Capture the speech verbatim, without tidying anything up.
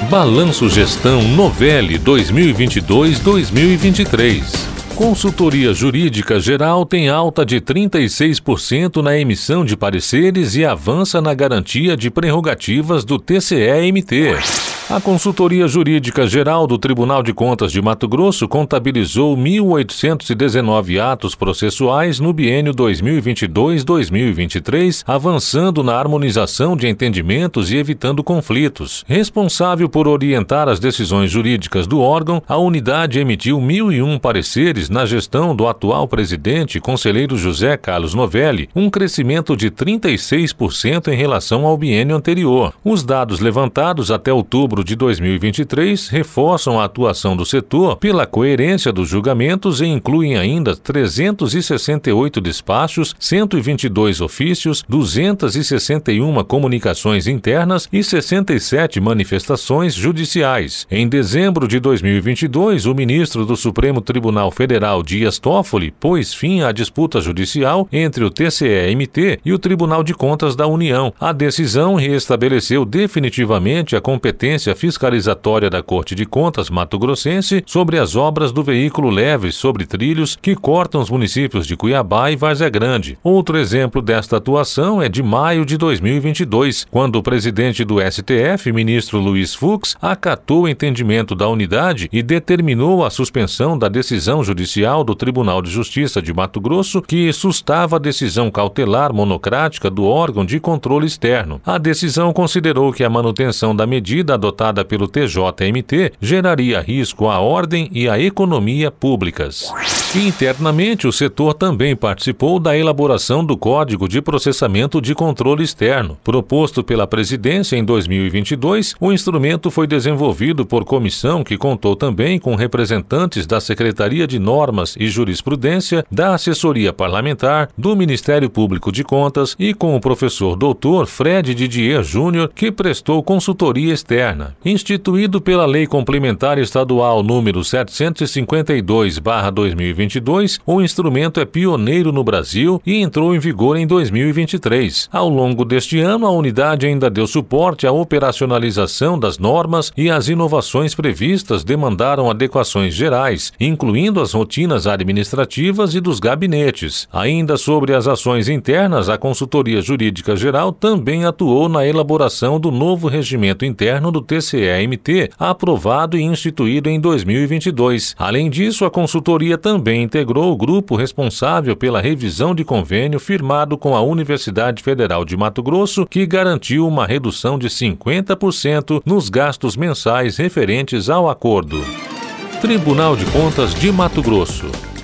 Balanço Gestão Novelli dois mil e vinte e dois a dois mil e vinte e três. Consultoria Jurídica Geral tem alta de trinta e seis por cento na emissão de pareceres e avança na garantia de prerrogativas do T C E M T. A Consultoria Jurídica Geral do Tribunal de Contas de Mato Grosso contabilizou mil oitocentos e dezenove atos processuais no biênio dois mil e vinte e dois a dois mil e vinte e três, avançando na harmonização de entendimentos e evitando conflitos. Responsável por orientar as decisões jurídicas do órgão, a unidade emitiu mil e um pareceres na gestão do atual presidente, conselheiro José Carlos Novelli, um crescimento de trinta e seis por cento em relação ao biênio anterior. Os dados levantados até outubro de dois mil e vinte e três reforçam a atuação do setor pela coerência dos julgamentos e incluem ainda trezentos e sessenta e oito despachos, cento e vinte e dois ofícios, duzentas e sessenta e uma comunicações internas e sessenta e sete manifestações judiciais. Em dezembro de dois mil e vinte e dois, o ministro do Supremo Tribunal Federal, Dias Toffoli, pôs fim à disputa judicial entre o T C E M T e o Tribunal de Contas da União. A decisão reestabeleceu definitivamente a competência fiscalizatória da Corte de Contas mato-grossense sobre as obras do veículo leve sobre trilhos que cortam os municípios de Cuiabá e Várzea Grande. Outro exemplo desta atuação é de maio de dois mil e vinte e dois, quando o presidente do S T F, ministro Luiz Fux, acatou o entendimento da unidade e determinou a suspensão da decisão judicial do Tribunal de Justiça de Mato Grosso que sustava a decisão cautelar monocrática do órgão de controle externo. A decisão considerou que a manutenção da medida adotada pelo T J M T geraria risco à ordem e à economia públicas. Internamente, o setor também participou da elaboração do Código de Processamento de Controle Externo. Proposto pela presidência em dois mil e vinte e dois, o instrumento foi desenvolvido por comissão que contou também com representantes da Secretaria de Normas e Jurisprudência, da Assessoria Parlamentar, do Ministério Público de Contas e com o professor doutor Fred Didier Júnior, que prestou consultoria externa. Instituído pela Lei Complementar Estadual número setecentos e cinquenta e dois barra dois mil e vinte e dois, o instrumento é pioneiro no Brasil e entrou em vigor em dois mil e vinte e três. Ao longo deste ano, a unidade ainda deu suporte à operacionalização das normas e as inovações previstas demandaram adequações gerais, incluindo as rotinas administrativas e dos gabinetes. Ainda sobre as ações internas, a Consultoria Jurídica Geral também atuou na elaboração do novo regimento interno do T C E M T, aprovado e instituído em dois mil e vinte e dois. Além disso, a consultoria também integrou o grupo responsável pela revisão de convênio firmado com a Universidade Federal de Mato Grosso, que garantiu uma redução de cinquenta por cento nos gastos mensais referentes ao acordo. Tribunal de Contas de Mato Grosso.